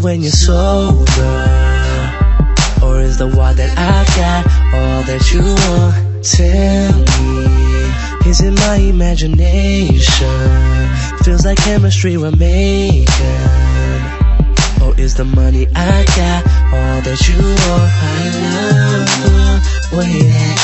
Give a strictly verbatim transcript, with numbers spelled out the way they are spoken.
when you're sober? Or is the one that I got all that you want? Tell me, is it my imagination? Feels like chemistry we're making. Or is the money I got all that you want? I love the way that